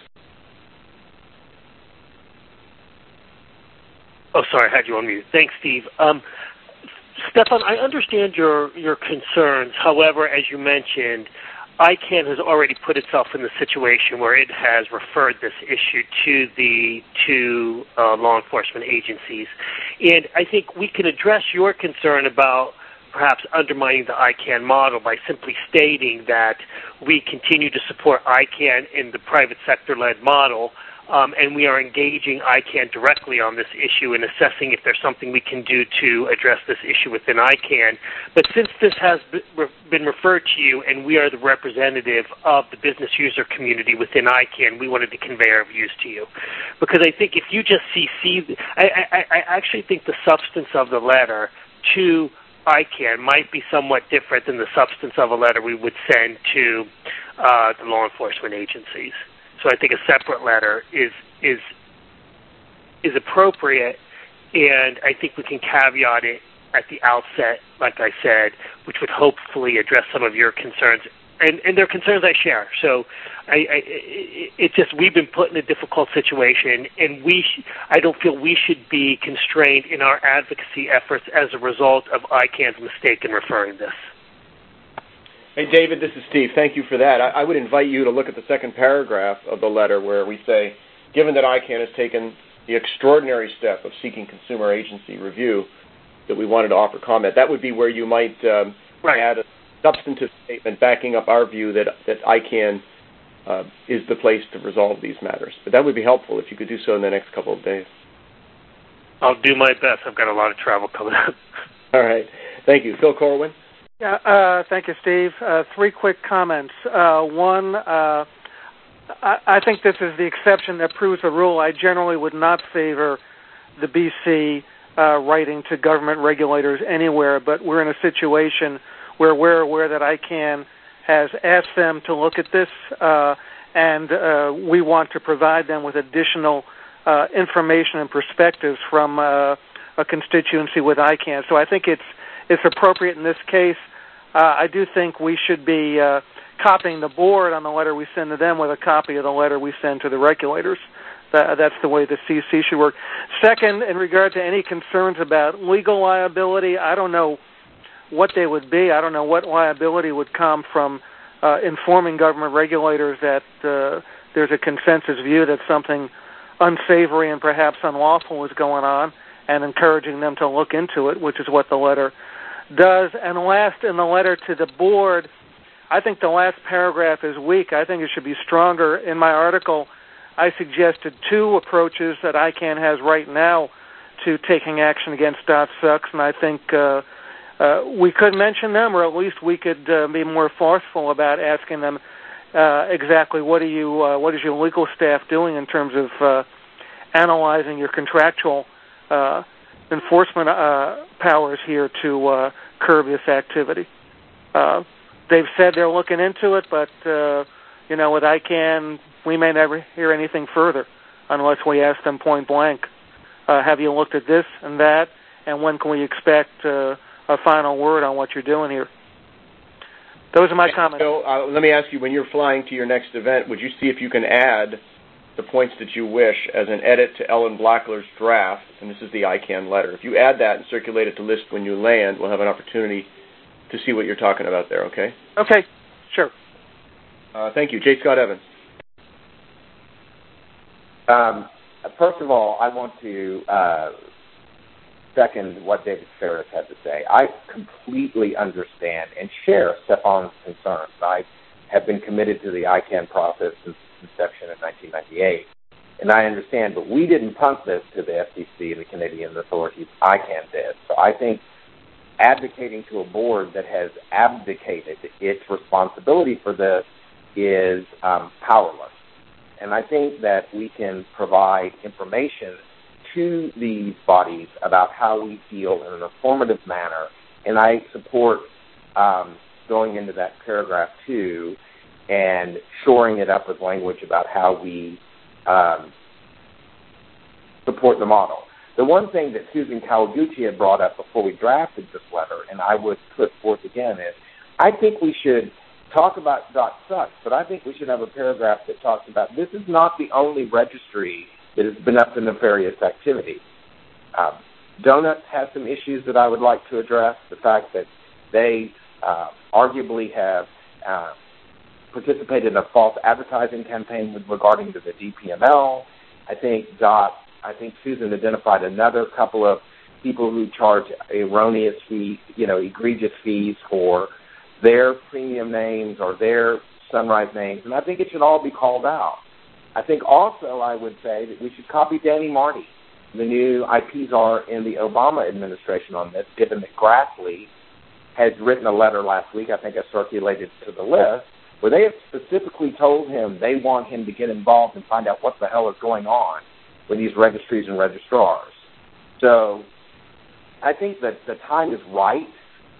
L: Oh, sorry, I had you on mute. Thanks, Steve. Stefan, I understand your concerns. However, as you mentioned, ICANN has already put itself in the situation where it has referred this issue to the two law enforcement agencies. And I think we can address your concern about perhaps undermining the ICANN model by simply stating that we continue to support ICANN in the private sector-led model, and we are engaging ICANN directly on this issue and assessing if there's something we can do to address this issue within ICANN. But since this has been referred to you and we are the representative of the business user community within ICANN, we wanted to convey our views to you. Because I think if you just I actually think the substance of the letter to ICANN might be somewhat different than the substance of a letter we would send to the law enforcement agencies. So I think a separate letter is appropriate, and I think we can caveat it at the outset, like I said, which would hopefully address some of your concerns. And they're concerns I share. So it's just we've been put in a difficult situation, and I don't feel we should be constrained in our advocacy efforts as a result of ICANN's mistake in referring this.
F: Hey, David, this is Steve. Thank you for that. I would invite you to look at the second paragraph of the letter where we say, given that ICANN has taken the extraordinary step of seeking consumer agency review, that we wanted to offer comment. That would be where you might add a substantive statement backing up our view that ICANN is the place to resolve these matters. But that would be helpful if you could do so in the next couple of days.
L: I'll do my best. I've got a lot of travel coming up.
F: All right. Thank you. Phil Corwin?
I: Yeah, thank you, Steve. 3 quick comments. One, I think this is the exception that proves the rule. I generally would not favor the BC writing to government regulators anywhere, but we're in a situation where we're aware that ICANN has asked them to look at this, and we want to provide them with additional information and perspectives from a constituency with ICANN. So I think it's appropriate in this case. I do think we should be copying the board on the letter we send to them with a copy of the letter we send to the regulators. That's the way the CC should work. Second, in regard to any concerns about legal liability, I don't know what they would be. I don't know what liability would come from informing government regulators that there's a consensus view that something unsavory and perhaps unlawful is going on, and encouraging them to look into it, which is what the letter does. And last, in the letter to the board, I think the last paragraph is weak. I think it should be stronger. In my article, I suggested 2 approaches that ICANN has right now to taking action against .sucks, and I think we could mention them, or at least we could be more forceful about asking them exactly what is your legal staff doing in terms of analyzing your contractual enforcement powers here to curb this activity. They've said they're looking into it, but with ICANN, we may never hear anything further unless we ask them point blank, have you looked at this and that, and when can we expect a final word on what you're doing here? Those are my comments.
F: So, let me ask you, when you're flying to your next event, would you see if you can add the points that you wish as an edit to Ellen Blackler's draft, and this is the ICANN letter. If you add that and circulate it to LIST when you land, we'll have an opportunity to see what you're talking about there, okay?
I: Okay, sure.
F: Thank you. J. Scott Evans.
H: First of all, I want to second what David Ferris had to say. I completely understand and share Stefan's concerns. I have been committed to the ICANN process since its inception in 1998, and I understand, but we didn't punt this to the FTC and the Canadian authorities. ICANN did. So I think advocating to a board that has abdicated its responsibility for this is powerless. And I think that we can provide information to these bodies about how we feel in an informative manner, and I support going into that paragraph 2 and shoring it up with language about how we support the model. The one thing that Susan Kawaguchi had brought up before we drafted this letter, and I would put forth again, is I think we should talk about .sucks, but I think we should have a paragraph that talks about this is not the only registry that has been up to nefarious activity. Donuts has some issues that I would like to address. The fact that they arguably have participated in a false advertising campaign regarding to the DPML. I think Susan identified another couple of people who charge erroneous fees, egregious fees for their premium names or their Sunrise names, and I think it should all be called out. I think also I would say that we should copy Danny Marty, the new IP czar in the Obama administration on this, given that Grassley has written a letter last week, I think I circulated to the list, where they have specifically told him they want him to get involved and find out what the hell is going on with these registries and registrars. So I think that the time is right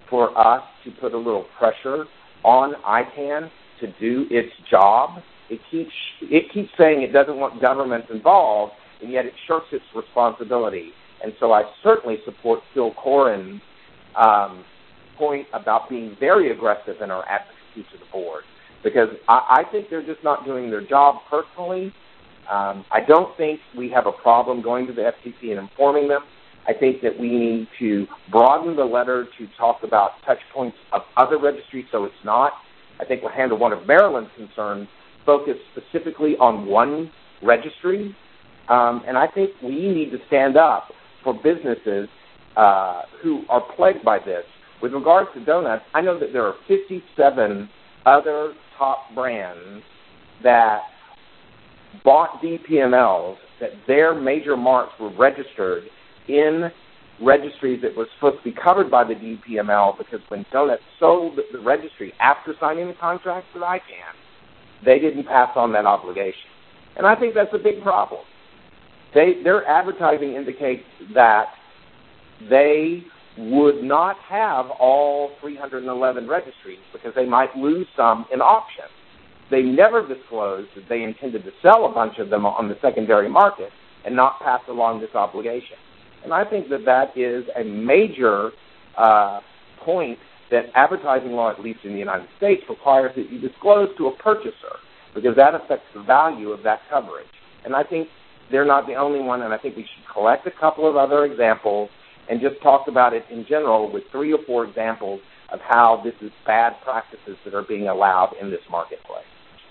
H: for us to put a little pressure on ICANN to do its job. It keeps saying it doesn't want governments involved, and yet it shirks its responsibility. And so I certainly support Phil Corin's point about being very aggressive in our advocacy to the board, because I think they're just not doing their job personally. I don't think we have a problem going to the FTC and informing them. I think that we need to broaden the letter to talk about touch points of other registries so it's not. I think we'll handle one of Maryland's concerns, focus specifically on one registry. And I think we need to stand up for businesses who are plagued by this. With regards to donuts, I know that there are 57 other top brands that bought DPMLs, that their major marks were registered in registries that was supposed to be covered by the DPML, because when Donuts sold the registry after signing the contract with ICANN, they didn't pass on that obligation. And I think that's a big problem. Their advertising indicates that they would not have all 311 registries because they might lose some in auction. They never disclosed that they intended to sell a bunch of them on the secondary market and not pass along this obligation. And I think that that is a major point that advertising law, at least in the United States, requires that you disclose to a purchaser, because that affects the value of that coverage. And I think they're not the only one, and I think we should collect a couple of other examples and just talk about it in general with 3 or 4 examples of how this is bad practices that are being allowed in this marketplace.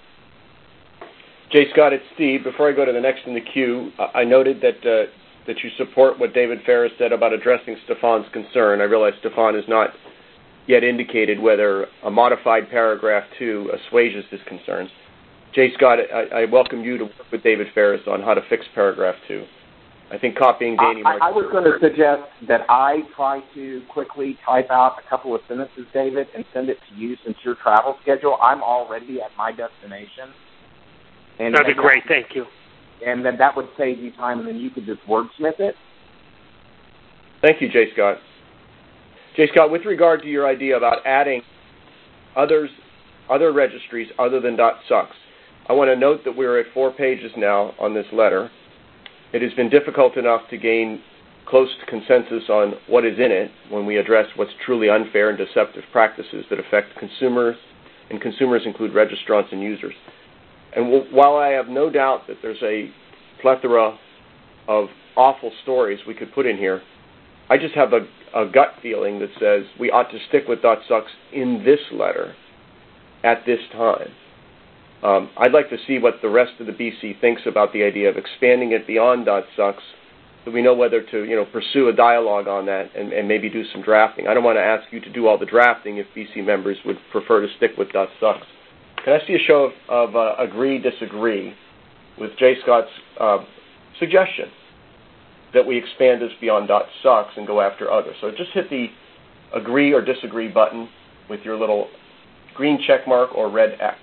F: Jay Scott, it's Steve. Before I go to the next in the queue, I noted that you support what David Ferris said about addressing Stefan's concern. I realize Stefan has not yet indicated whether a modified paragraph 2 assuages his concerns. Jay Scott, I welcome you to work with David Ferris on how to fix paragraph 2. I think copying Danny...
H: I was going to suggest that I try to quickly type out a couple of sentences, David, and send it to you since your travel schedule. I'm already at my destination. And
L: that'd be great. Thank you.
H: And then that would save you time, and then you could just wordsmith it.
F: Thank you, Jay Scott. Jay Scott, with regard to your idea about adding other registries other than .sucks, I want to note that we're at 4 pages now on this letter. It has been difficult enough to gain close to consensus on what is in it when we address what's truly unfair and deceptive practices that affect consumers, and consumers include registrants and users. And while I have no doubt that there's a plethora of awful stories we could put in here, I just have a gut feeling that says we ought to stick with .sucks in this letter at this time. I'd like to see what the rest of the BC thinks about the idea of expanding it beyond .sucks, so we know whether to pursue a dialogue on that and maybe do some drafting. I don't want to ask you to do all the drafting if BC members would prefer to stick with .sucks. Can I see a show of agree, disagree with Jay Scott's suggestion that we expand this beyond .sucks and go after others? So just hit the agree or disagree button with your little green check mark or red X.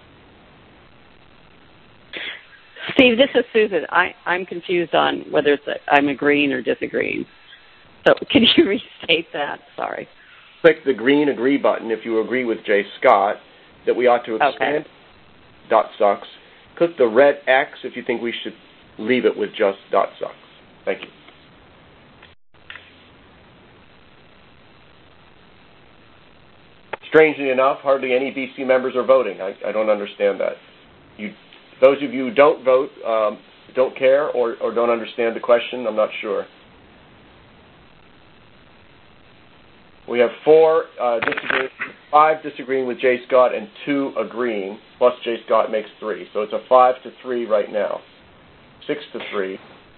K: Steve, this is Susan. I'm confused on whether I'm agreeing or disagreeing. So can you restate that? Sorry.
F: Click the green agree button if you agree with Jay Scott that we ought to expand .sucks. Click the red X if you think we should leave it with just .sucks. Thank you. Strangely enough, hardly any BC members are voting. I don't understand that. Those of you who don't vote don't care or don't understand the question. I'm not sure. We have 5 disagreeing with Jay Scott and 2 agreeing, plus Jay Scott makes 3. So it's a 5-3 right now. 6-3.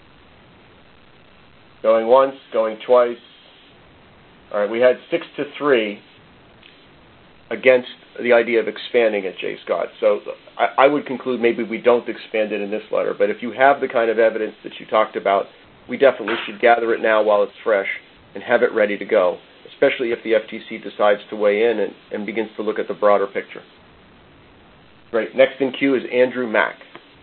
F: Going once, going twice. All right, we had 6-3 against the idea of expanding it, Jay Scott. So I would conclude maybe we don't expand it in this letter. But if you have the kind of evidence that you talked about, we definitely should gather it now while it's fresh and have it ready to go, especially if the FTC decides to weigh in and begins to look at the broader picture. Great. Next in queue is Andrew Mack.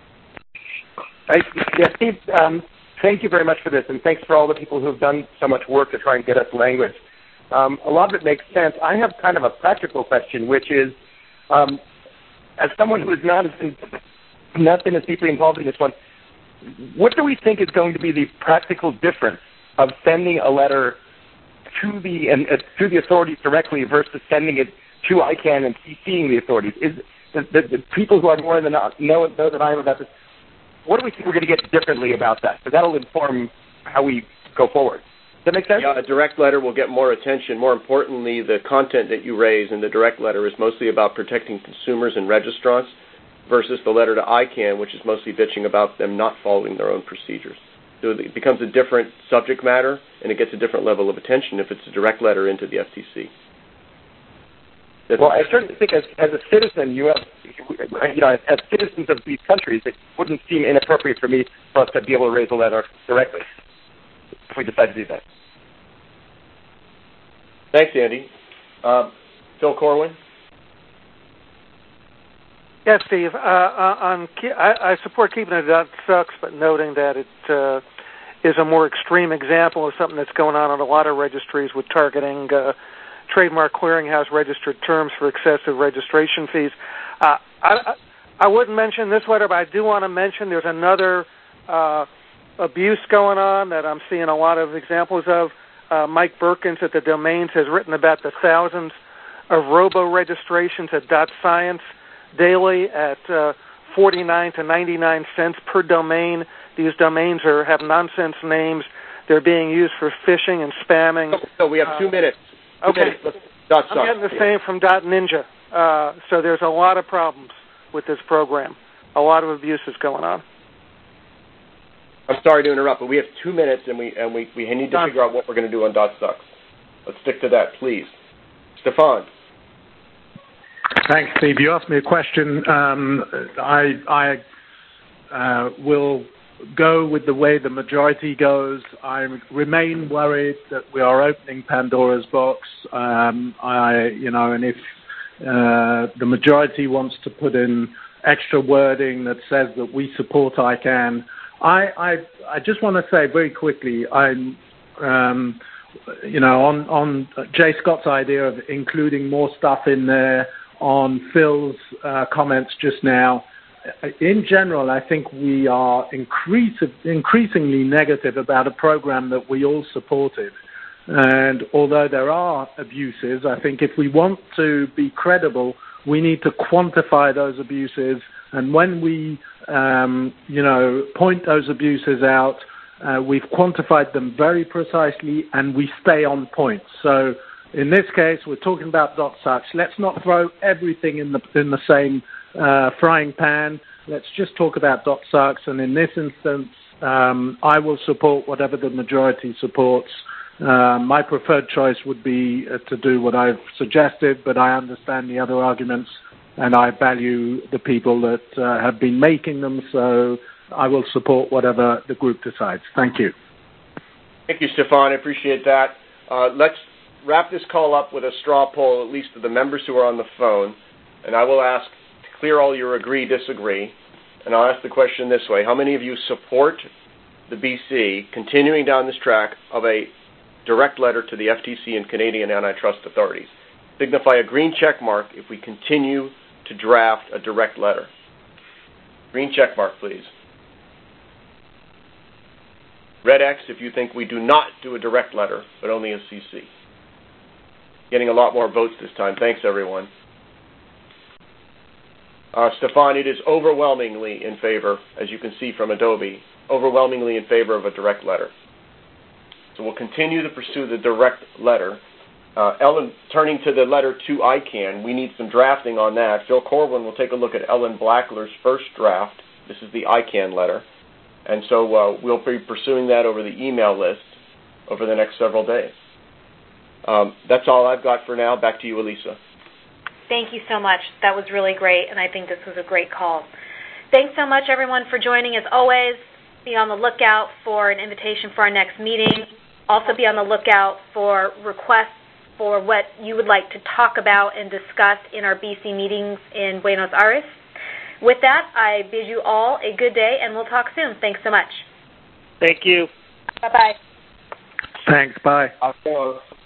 N: Yes, Steve, thank you very much for this, and thanks for all the people who have done so much work to try and get us language.
H: A lot of it makes sense. I have kind of a practical question, which is, as someone who has not been as deeply involved in this one, what do we think is going to be the practical difference of sending a letter to the authorities directly versus sending it to ICANN and CCing the authorities? Is the people who are more than know that I am about this, what do we think we're going to get differently about that? Because that'll inform how we go forward. Does that make sense?
F: Yeah, a direct letter will get more attention. More importantly, the content that you raise in the direct letter is mostly about protecting consumers and registrants versus the letter to ICANN, which is mostly bitching about them not following their own procedures. So it becomes a different subject matter, and it gets a different level of attention if it's a direct letter into the FTC.
H: Well, I certainly think as a citizen, as citizens of these countries, it wouldn't seem inappropriate for us to be able to raise a letter directly if we decide to do that.
F: Thanks, Andy. Phil Corwin?
I: Yes, Steve. I support keeping it .sucks, but noting that it is a more extreme example of something that's going on a lot of registries with targeting trademark clearinghouse registered terms for excessive registration fees. I wouldn't mention this letter, but I do want to mention there's another abuse going on that I'm seeing a lot of examples of. Mike Berkins at the Domains has written about the thousands of robo-registrations at .science daily at 49 to 99 cents per domain. These domains have nonsense names. They're being used for phishing and spamming.
F: So we have 2 minutes.
I: Okay. I'm getting the same from .ninja. So there's a lot of problems with this program. A lot of abuses going on.
F: I'm sorry to interrupt, but we have 2 minutes, and we need to figure out what we're going to do on .sucks. Let's stick to that, please. Stefan.
M: Thanks, Steve. You asked me a question. I will go with the way the majority goes. I remain worried that we are opening Pandora's box. And if the majority wants to put in extra wording that says that we support ICANN, I just want to say very quickly, I'm on Jay Scott's idea of including more stuff in there, on Phil's comments just now. In general, I think we are increasingly negative about a program that we all supported. And although there are abuses, I think if we want to be credible, we need to quantify those abuses. And when we, point those abuses out, we've quantified them very precisely, and we stay on point. So in this case, we're talking about .sucks. Let's not throw everything in the same frying pan. Let's just talk about .sucks. And in this instance, I will support whatever the majority supports. My preferred choice would be to do what I've suggested, but I understand the other arguments, and I value the people that have been making them, so I will support whatever the group decides. Thank you.
F: Thank you, Stefan. I appreciate that. Let's wrap this call up with a straw poll, at least to the members who are on the phone, and I will ask to clear all your agree, disagree, and I'll ask the question this way. How many of you support the BC continuing down this track of a direct letter to the FTC and Canadian antitrust authorities? Signify a green check mark if we continue to draft a direct letter. Green check mark, please. Red X if you think we do not do a direct letter, but only a CC. Getting a lot more votes this time. Thanks, everyone. Stefan, it is overwhelmingly in favor, as you can see from Adobe, overwhelmingly in favor of a direct letter. So we'll continue to pursue the direct letter. Ellen, turning to the letter to ICANN, we need some drafting on that. Phil Corwin will take a look at Ellen Blackler's first draft. This is the ICANN letter. And so we'll be pursuing that over the email list over the next several days. That's all I've got for now. Back to you, Elisa.
C: Thank you so much. That was really great, and I think this was a great call. Thanks so much, everyone, for joining. As always, be on the lookout for an invitation for our next meeting. Also be on the lookout for requests for what you would like to talk about and discuss in our BC meetings in Buenos Aires. With that, I bid you all a good day, and we'll talk soon. Thanks so much.
L: Thank you.
C: Bye-bye.
M: Thanks. Bye.